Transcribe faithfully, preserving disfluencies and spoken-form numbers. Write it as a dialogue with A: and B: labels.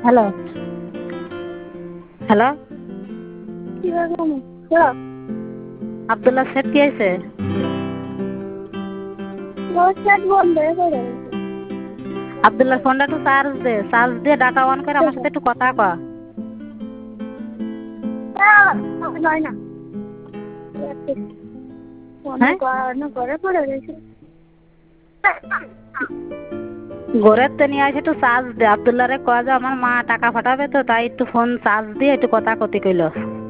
A: Hello hello Abdullah set কি হয়েছে? আব্দুল্লাহ ফোনটা একটু চার্জ দে, চার্জ দিয়ে ডাটা অন করে আমার সাথে একটু কথা কয়। হ্যাঁ ঘরের তো নিয়ে আসে একটু চার্জ দে। আব্দুল্লাহ রে কয় যে আমার মা টাকা পাঠাবে তো, তাই একটু ফোন চার্জ দিয়ে একটু কথা কতি কইল।